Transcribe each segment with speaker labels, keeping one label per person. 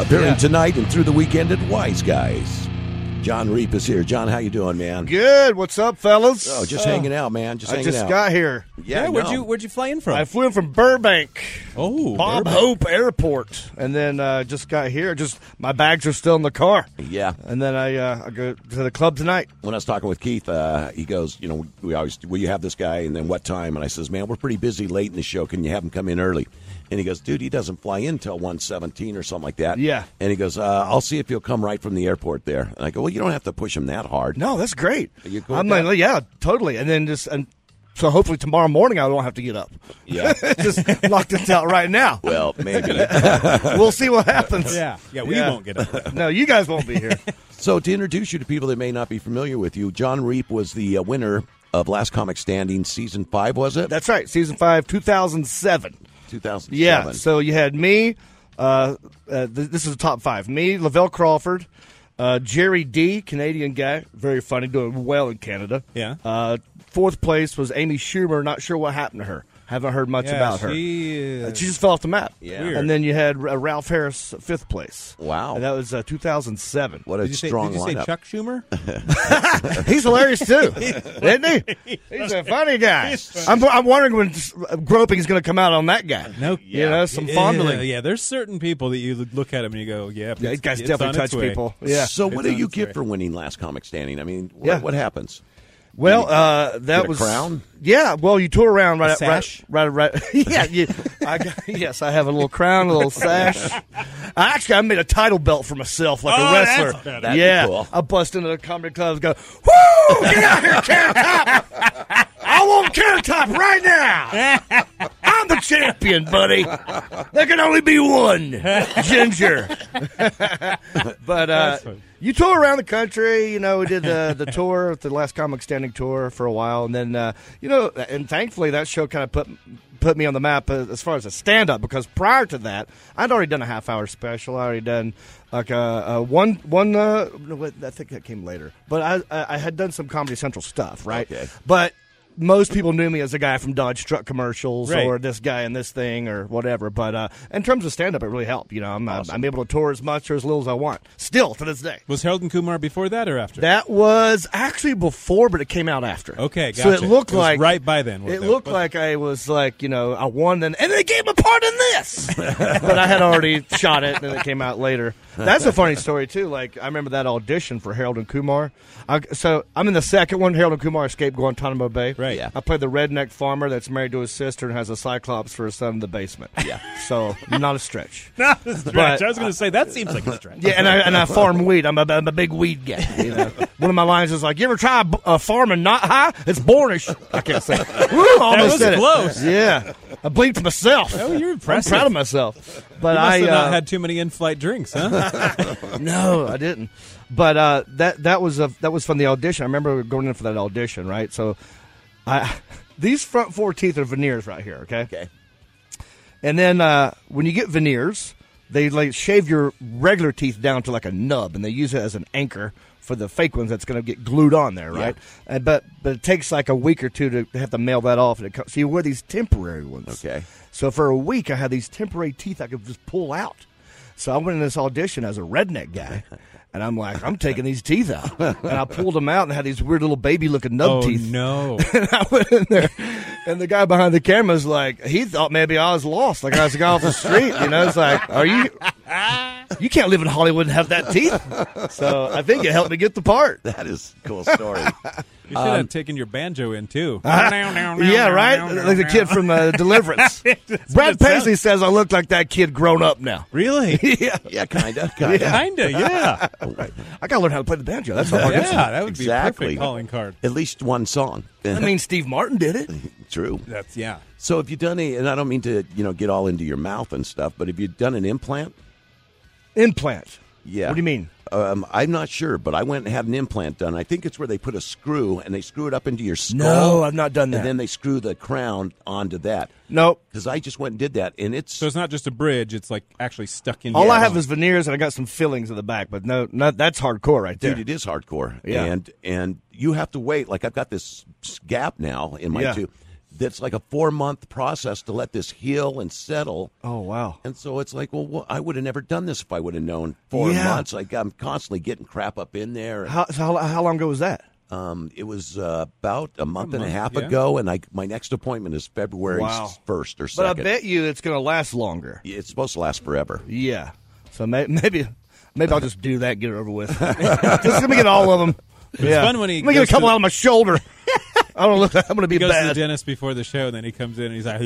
Speaker 1: appearing tonight and through the weekend at Wise Guys. John Reap is here. John, how you doing, man?
Speaker 2: Good. What's up, fellas?
Speaker 1: Oh, just hanging out, man.
Speaker 2: I just got here.
Speaker 1: Yeah,
Speaker 3: where'd you fly in from?
Speaker 2: I flew in from Burbank.
Speaker 3: Oh,
Speaker 2: Bob
Speaker 3: Burbank.
Speaker 2: Hope Airport, and then just got here. Just my bags are still in the car.
Speaker 1: Yeah.
Speaker 2: And then I go to the club tonight.
Speaker 1: When I was talking with Keith, he goes, will you have this guy, and then what time? And I says, man, we're pretty busy late in the show. Can you have him come in early? And he goes, dude, he doesn't fly in until 1:17 or something like that.
Speaker 2: Yeah.
Speaker 1: And he goes, I'll see if he'll come right from the airport there. And I go, well, you don't have to push him that hard.
Speaker 2: No, that's great.
Speaker 1: Are you cool
Speaker 2: I'm
Speaker 1: with that?
Speaker 2: like, yeah, totally. And then so hopefully tomorrow morning I won't have to get up.
Speaker 1: Yeah.
Speaker 2: Just knock this out right now.
Speaker 1: Well, maybe.
Speaker 2: We'll see what happens.
Speaker 3: Yeah, we won't get up.
Speaker 2: No, you guys won't be here.
Speaker 1: So to introduce you to people that may not be familiar with you, John Reap was the winner of Last Comic Standing Season 5, was it?
Speaker 2: That's right. Season 5, 2007.
Speaker 1: 2007.
Speaker 2: Yeah, so you had me, this is the top 5. Me, Lavelle Crawford, Jerry D, Canadian guy, very funny, doing well in Canada.
Speaker 3: Yeah.
Speaker 2: Fourth place was Amy Schumer, not sure what happened to her. Haven't heard much about her.
Speaker 3: She
Speaker 2: just fell off the map.
Speaker 1: Yeah.
Speaker 3: Weird.
Speaker 2: And then you had Ralph Harris, 5th place.
Speaker 1: Wow.
Speaker 2: And that was 2007.
Speaker 1: What a strong
Speaker 3: Did you say
Speaker 1: lineup.
Speaker 3: Chuck Schumer?
Speaker 2: He's hilarious, too. Isn't he? He's a funny guy. I'm wondering when groping is going to come out on that guy.
Speaker 3: No.
Speaker 2: You know, some fondling.
Speaker 3: Yeah, there's certain people that you look at him and you go,
Speaker 2: Yeah, these guys definitely touch people. Yeah.
Speaker 1: So what do
Speaker 3: It's
Speaker 1: you
Speaker 3: on its
Speaker 1: get
Speaker 3: way.
Speaker 1: for winning Last Comic Standing? I mean,
Speaker 2: Yeah.
Speaker 1: what happens?
Speaker 2: Well, that
Speaker 1: get a
Speaker 2: was
Speaker 1: crown?
Speaker 2: Yeah, well, you tour around right,
Speaker 3: sash?
Speaker 2: right. Yeah, yes, I have a little crown, a little sash. I made a title belt for myself, like a wrestler.
Speaker 1: That'd be
Speaker 2: Yeah,
Speaker 1: cool.
Speaker 2: I bust into the comedy clubs, go, woo! Get out here, Carrot Top! I want Carrot Top right now. I'm the champion, buddy. There can only be one, Ginger. But you tour around the country. You know, we did the tour, the Last Comic Standing tour for a while, and then and thankfully that show kind of put me on the map as far as a stand-up, because prior to that, I'd already done a half-hour special. I already done like one. I think that came later, but I had done some Comedy Central stuff, right?
Speaker 1: Okay.
Speaker 2: But most people knew me as a guy from Dodge Truck commercials,
Speaker 3: Right.
Speaker 2: or this guy in this thing or whatever. But in terms of stand-up, it really helped. You know, I'm able to tour as much or as little as I want, still to this day.
Speaker 3: Was Harold and Kumar before that or after?
Speaker 2: That was actually before, but it came out after.
Speaker 3: Okay,
Speaker 2: So
Speaker 3: gotcha.
Speaker 2: it looked
Speaker 3: It was
Speaker 2: like
Speaker 3: right by then.
Speaker 2: It looked like I was like, I won, and they gave me a part in this. But I had already shot it, and it came out later. That's a funny story too. Like, I remember that audition for Harold and Kumar. So I'm in the second one. Harold and Kumar escaped Guantanamo Bay.
Speaker 3: Right.
Speaker 1: Yeah.
Speaker 2: I played the redneck farmer that's married to his sister and has a cyclops for a son in the basement.
Speaker 1: Yeah.
Speaker 2: So not a stretch.
Speaker 3: Not a stretch.
Speaker 2: But-
Speaker 3: I was going to say, that seems like a stretch.
Speaker 2: Yeah, and I farm weed. I'm a big weed guy. You know? One of my lines is like, "You ever try farming not high? It's bornish." I can't say it. Woo, almost
Speaker 3: was
Speaker 2: said it.
Speaker 3: close.
Speaker 2: Yeah, I blinked myself.
Speaker 3: Oh, you're impressive.
Speaker 2: I'm proud of myself. But
Speaker 3: You must
Speaker 2: I
Speaker 3: have not had too many in-flight drinks, huh?
Speaker 2: no, I didn't. But that was from the audition. I remember going in for that audition, right? So, these front 4 teeth are veneers right here. Okay. And then when you get veneers, they like shave your regular teeth down to like a nub, and they use it as an anchor for the fake ones that's going to get glued on there, right? Yeah. But it takes like a week or two to have to mail that off. So you wear these temporary ones.
Speaker 1: Okay.
Speaker 2: So for a week, I had these temporary teeth I could just pull out. So I went in this audition as a redneck guy, and I'm like, I'm taking these teeth out. And I pulled them out and had these weird little baby-looking nub teeth.
Speaker 3: no.
Speaker 2: And I went in there, and the guy behind the camera was like, he thought maybe I was lost, like I was a guy off the street. You know, it's like, you can't live in Hollywood and have that teeth. So I think it helped me get the part.
Speaker 1: That is a cool story.
Speaker 3: You should have taken your banjo in, too.
Speaker 2: Yeah, right? Like the kid from Deliverance. Brad Paisley says I look like that kid grown up now.
Speaker 3: Really?
Speaker 1: Yeah, kind of.
Speaker 3: Kinda, yeah.
Speaker 2: I got to learn how to play the banjo. That's the hardest.
Speaker 3: Yeah, that would be a
Speaker 1: Exactly.
Speaker 3: perfect calling card.
Speaker 1: At least one song.
Speaker 2: I mean, Steve Martin did it.
Speaker 1: True.
Speaker 3: That's, yeah.
Speaker 1: So have you done and I don't mean to, get all into your mouth and stuff, but have you done an implant?
Speaker 2: Implant.
Speaker 1: Yeah.
Speaker 2: What do you mean?
Speaker 1: I'm not sure, but I went and had an implant done. I think it's where they put a screw and they screw it up into your skull.
Speaker 2: No, I've not done that.
Speaker 1: And then they screw the crown onto that.
Speaker 2: Nope.
Speaker 1: Because I just went and did that, and
Speaker 3: So it's not just a bridge, it's like actually stuck in.
Speaker 2: All I have is veneers, and I got some fillings in the back, but no, that's hardcore right there.
Speaker 1: Dude, it is hardcore.
Speaker 2: Yeah.
Speaker 1: And you have to wait. Like, I've got this gap now in my
Speaker 2: Yeah.
Speaker 1: tooth. that's like a 4-month process to let this heal and settle.
Speaker 2: Oh, wow.
Speaker 1: And so it's like, well, I would have never done this if I would have known 4
Speaker 2: Yeah.
Speaker 1: months. Like I'm constantly getting crap up in there.
Speaker 2: How long ago was that?
Speaker 1: It was about a month and a half
Speaker 3: yeah.
Speaker 1: ago, and my next appointment is February
Speaker 2: Wow.
Speaker 1: 1st or 2nd.
Speaker 2: But I bet you it's going to last longer.
Speaker 1: It's supposed to last forever.
Speaker 2: Yeah. So maybe I'll just do that, get it over with. Just let me get all of them. Yeah.
Speaker 3: fun when he
Speaker 2: let me get a
Speaker 3: goes
Speaker 2: couple
Speaker 3: to-
Speaker 2: out of my shoulder. I don't look. I'm going to be
Speaker 3: He goes to the
Speaker 2: bad.
Speaker 3: dentist before the show, and then he comes in and he's like,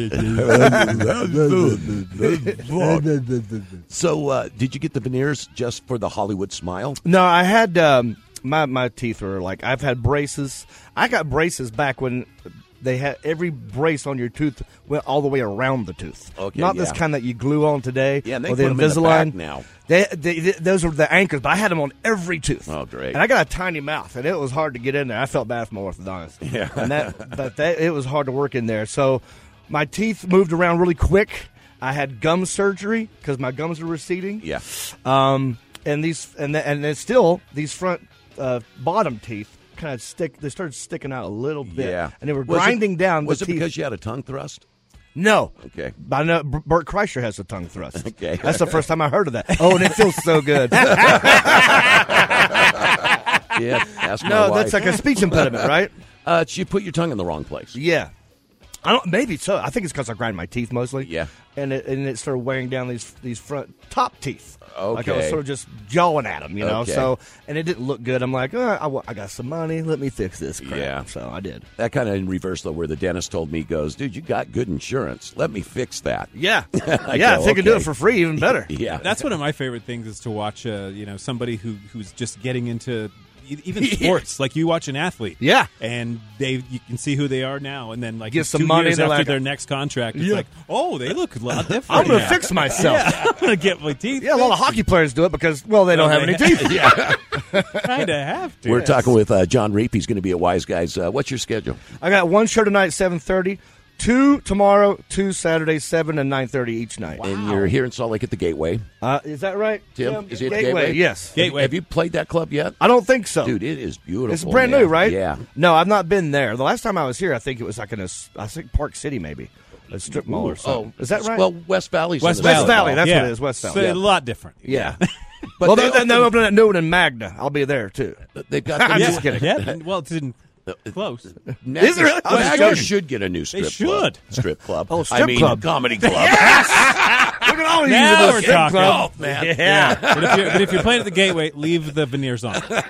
Speaker 1: So, did you get the veneers just for the Hollywood smile?
Speaker 2: No, I had my teeth were like I've had braces. I got braces back when they had every brace on your tooth went all the way around the tooth.
Speaker 1: Okay,
Speaker 2: not this
Speaker 1: yeah.
Speaker 2: kind that you glue on today.
Speaker 1: Yeah, and they
Speaker 2: or
Speaker 1: put them in the
Speaker 2: Invisalign
Speaker 1: back now.
Speaker 2: Those are the anchors, but I had them on every tooth.
Speaker 1: Oh, great.
Speaker 2: And I got a tiny mouth, and it was hard to get in there. I felt bad for my orthodontist.
Speaker 1: Yeah.
Speaker 2: And it was hard to work in there. So my teeth moved around really quick. I had gum surgery because my gums were receding.
Speaker 1: Yeah.
Speaker 2: And these and then still these front bottom teeth kind of they started sticking out a little bit.
Speaker 1: Yeah.
Speaker 2: And they were
Speaker 1: Was it-
Speaker 2: grinding down
Speaker 1: Was
Speaker 2: the
Speaker 1: it
Speaker 2: teeth.
Speaker 1: because you had a tongue thrust?
Speaker 2: No.
Speaker 1: Okay.
Speaker 2: I know Bert Kreischer has a tongue thrust.
Speaker 1: Okay.
Speaker 2: That's the first time I heard of that. Oh, and it feels so good.
Speaker 1: Yeah. Ask my
Speaker 2: No,
Speaker 1: wife.
Speaker 2: that's like a speech impediment, right?
Speaker 1: She put your tongue in the wrong place.
Speaker 2: Yeah. I don't. Maybe so. I think it's because I grind my teeth mostly.
Speaker 1: Yeah.
Speaker 2: And it started weighing down these front top teeth. Like I was
Speaker 1: Okay.
Speaker 2: sort of just jawing at them, you know.
Speaker 1: Okay.
Speaker 2: So and it didn't look good. I'm like, I got some money. Let me fix this crap.
Speaker 1: Yeah.
Speaker 2: So I did.
Speaker 1: That kind of in reverse, though, where the dentist told me, he goes, dude, you got good insurance. Let me fix that.
Speaker 2: Yeah.
Speaker 1: I
Speaker 2: Yeah.
Speaker 1: go,
Speaker 2: If they can do
Speaker 1: okay.
Speaker 2: it for free, even better.
Speaker 1: Yeah.
Speaker 3: That's one of my favorite things is to watch, somebody who's just getting into even sports. Like you watch an athlete,
Speaker 2: Yeah.
Speaker 3: and you can see who they are now, and then like
Speaker 2: Get
Speaker 3: it's
Speaker 2: some
Speaker 3: 2
Speaker 2: money,
Speaker 3: years
Speaker 2: they're
Speaker 3: after
Speaker 2: like,
Speaker 3: their next contract. It's
Speaker 2: Yeah.
Speaker 3: like, oh, they look a lot different.
Speaker 2: I'm going to
Speaker 3: now.
Speaker 2: fix myself.
Speaker 3: Yeah, I'm going to get my teeth.
Speaker 2: Yeah, a lot of hockey players do it because, well, they don't have any teeth.
Speaker 3: Kind of have to.
Speaker 1: We're talking with John Reap. He's going to be at Wise Guys. What's your schedule?
Speaker 2: I got one show tonight, 7:30, 2 tomorrow, 2 Saturdays, 7 and 9:30 each night.
Speaker 1: And you're here in Salt Lake at the Gateway.
Speaker 2: Is that right,
Speaker 1: Tim, is it
Speaker 2: Gateway? Yes.
Speaker 3: Gateway.
Speaker 1: Have you played that club yet?
Speaker 2: I don't think so.
Speaker 1: Dude, it is beautiful.
Speaker 2: It's brand
Speaker 1: man.
Speaker 2: new, right?
Speaker 1: Yeah.
Speaker 2: No, I've not been there. The last time I was here, I think it was like I think Park City, maybe a strip mall or something. Is that right?
Speaker 1: Well, West Valley's
Speaker 3: West
Speaker 1: in the
Speaker 2: West
Speaker 3: Valley.
Speaker 2: Valley, that's
Speaker 3: yeah.
Speaker 2: what it is, West
Speaker 3: So
Speaker 2: Valley.
Speaker 3: a lot different.
Speaker 2: yeah.
Speaker 1: But
Speaker 2: well,
Speaker 1: they
Speaker 2: they're opening that new one in Magna. I'll be there too.
Speaker 1: They've got the
Speaker 2: I'm
Speaker 1: new-
Speaker 2: just kidding.
Speaker 3: Yeah. Well, it's in close.
Speaker 1: Magna,
Speaker 2: Is it really? I'm just
Speaker 1: Magna
Speaker 2: joking.
Speaker 1: should get a new strip
Speaker 3: They
Speaker 1: club.
Speaker 3: should.
Speaker 1: Strip club.
Speaker 2: Oh, strip club.
Speaker 1: comedy club.
Speaker 2: Look at all these
Speaker 3: Now
Speaker 2: little
Speaker 3: we're
Speaker 2: strip
Speaker 3: talking.
Speaker 2: club.
Speaker 1: Oh, man.
Speaker 2: Yeah.
Speaker 3: But if you're playing at the Gateway, leave the veneers on.
Speaker 2: Okay.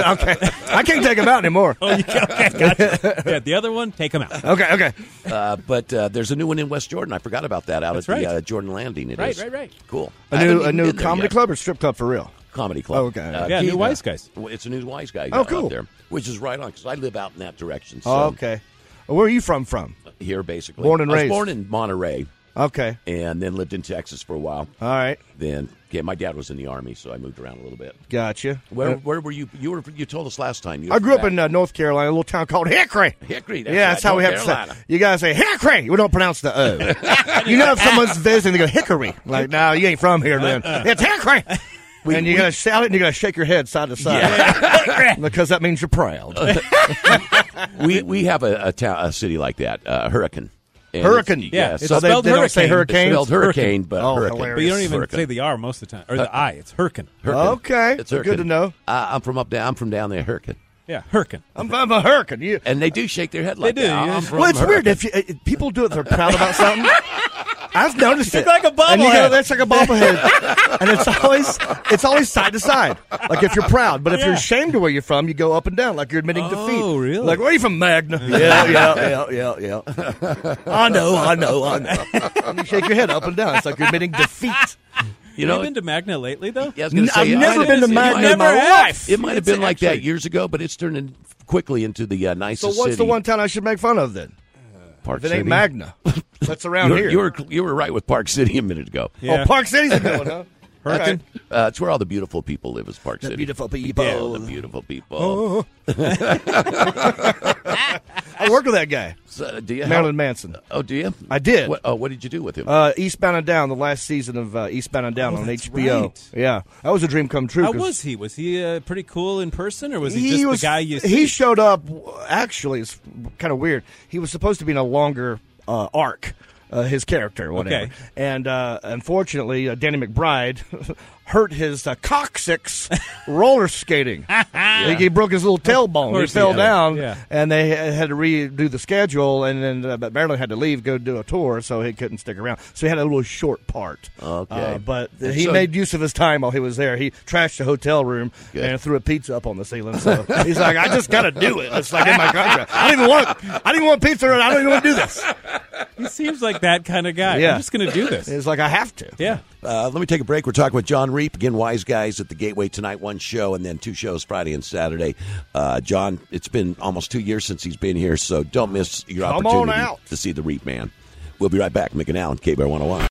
Speaker 2: I can't take them out anymore.
Speaker 3: Oh, you can, okay, gotcha. Yeah, the other one, take them out.
Speaker 2: Okay.
Speaker 1: But there's a new one in West Jordan. I forgot about that out
Speaker 3: That's
Speaker 1: at the
Speaker 3: right.
Speaker 1: Jordan Landing. It
Speaker 3: Right,
Speaker 1: is.
Speaker 3: right.
Speaker 1: Cool.
Speaker 2: A
Speaker 1: I haven't
Speaker 2: new
Speaker 1: even been there
Speaker 2: comedy
Speaker 1: yet.
Speaker 2: club or strip club for real?
Speaker 1: Comedy club.
Speaker 2: Oh, okay.
Speaker 3: Yeah, new
Speaker 1: Keith,
Speaker 3: Wise Guys.
Speaker 1: It's a new Wise Guy.
Speaker 2: Oh,
Speaker 1: out
Speaker 2: cool.
Speaker 1: there, which is right on because I live out in that direction. So
Speaker 2: Oh, okay. Well, where are you from?
Speaker 1: Here, basically.
Speaker 2: Born and
Speaker 1: I was
Speaker 2: raised.
Speaker 1: born in Monterey
Speaker 2: Okay.
Speaker 1: and then lived in Texas for a while.
Speaker 2: All right.
Speaker 1: Then, my dad was in the Army, so I moved around a little bit.
Speaker 2: Gotcha.
Speaker 1: Where were you? You told us last time.
Speaker 2: I grew up in North Carolina, a little town called Hickory.
Speaker 1: Hickory.
Speaker 2: That's how we have to
Speaker 1: Carolina.
Speaker 2: say. You gotta say Hickory. We don't pronounce the O. You know, if someone's visiting, they go Hickory. Like, no, you ain't from here. Then it's Hickory. And you gotta shout it, and you gotta shake your head side to side because that means you're proud.
Speaker 1: We have a city like that, Hurricane. And
Speaker 2: Hurricane.
Speaker 3: Yeah,
Speaker 1: it's
Speaker 3: it's
Speaker 2: So they
Speaker 3: spelled
Speaker 2: don't say
Speaker 3: hurricane.
Speaker 2: hurricane.
Speaker 1: spelled hurricane, but
Speaker 2: Oh,
Speaker 1: Hurricane.
Speaker 2: hilarious.
Speaker 3: But you don't even
Speaker 1: Hurricane.
Speaker 3: say the R most of the time. Or the I. It's Hurricane.
Speaker 2: Okay,
Speaker 1: It's
Speaker 2: good
Speaker 1: Hurricane.
Speaker 2: to know.
Speaker 1: I'm from down there, Hurricane.
Speaker 3: Yeah, Hurricane.
Speaker 2: I'm a hurricane. You,
Speaker 1: And they do shake their head like
Speaker 3: do,
Speaker 1: that.
Speaker 3: yeah.
Speaker 1: I'm from
Speaker 2: well, it's weird
Speaker 1: Hurricane.
Speaker 2: if people do it. They're proud about something. I've noticed it.
Speaker 3: like a
Speaker 2: And you go,
Speaker 3: bobblehead.
Speaker 2: that's like a bobblehead, and it's always side to side, like if you're proud. But if you're ashamed of where you're from, you go up and down, like you're admitting defeat.
Speaker 3: Oh, really?
Speaker 2: Like, where are you from, Magna? Yeah. I know. And you shake your head up and down. It's like you're admitting defeat.
Speaker 1: You
Speaker 3: Have
Speaker 1: know,
Speaker 3: you been to Magna lately, though?
Speaker 1: yeah, I was gonna say,
Speaker 2: I've
Speaker 1: it
Speaker 2: never
Speaker 1: might
Speaker 2: been
Speaker 1: have-
Speaker 2: to
Speaker 1: it might
Speaker 2: Magna in
Speaker 1: have-
Speaker 2: my life.
Speaker 1: It might have
Speaker 3: It's
Speaker 1: been like that
Speaker 3: actually-
Speaker 1: years ago, but it's turning quickly into the
Speaker 2: So
Speaker 1: nicest
Speaker 2: what's
Speaker 1: city.
Speaker 2: the one town I should make fun of then?
Speaker 1: Park
Speaker 2: If it
Speaker 1: City.
Speaker 2: ain't Magna, that's around here.
Speaker 1: You were right with Park City a minute ago.
Speaker 3: Yeah.
Speaker 2: Oh, Park City's a good one, huh?
Speaker 3: Hurricane.
Speaker 1: It's where all the beautiful people live. Is Park City?
Speaker 2: Beautiful people.
Speaker 1: Oh, the beautiful people.
Speaker 2: I I worked with that guy,
Speaker 1: So, do you
Speaker 2: Marilyn Manson.
Speaker 1: Oh, do you?
Speaker 2: I did.
Speaker 1: What did you do with him?
Speaker 2: Eastbound and Down, the last season of Eastbound and Down on
Speaker 3: that's
Speaker 2: HBO.
Speaker 3: right.
Speaker 2: Yeah, that was a dream come true.
Speaker 3: How
Speaker 2: 'cause
Speaker 3: was he? Was he pretty cool in person, or was he just the guy you see?
Speaker 2: He showed up. Actually, it's kind of weird. He was supposed to be in a longer arc. His character, whatever.
Speaker 3: Okay.
Speaker 2: And unfortunately, Danny McBride hurt his coccyx roller skating. He broke his little tailbone. He
Speaker 3: course he
Speaker 2: fell
Speaker 3: had.
Speaker 2: down,
Speaker 3: Yeah.
Speaker 2: and they had to redo the schedule. And then, but Marilyn had to leave, go do a tour, so he couldn't stick around. So he had a little short part.
Speaker 1: Okay.
Speaker 2: But he made use of his time while he was there. He trashed the hotel room and threw a pizza up on the ceiling. So he's like, I just got to do it. It's like in my contract. I didn't even want pizza. I don't even want to do this.
Speaker 3: He seems like that kind of guy.
Speaker 2: Yeah.
Speaker 3: I'm just going to do this.
Speaker 2: It's like I have to.
Speaker 3: Yeah.
Speaker 1: Let me take a break. We're talking with John Reep. Again, Wise Guys at the Gateway tonight, one show, and then 2 shows Friday and Saturday. John, it's been almost 2 years since he's been here, so don't miss your
Speaker 2: Come
Speaker 1: opportunity
Speaker 2: on out
Speaker 1: to see the Reep Man. We'll be right back. Mick and Allen, KBR 101.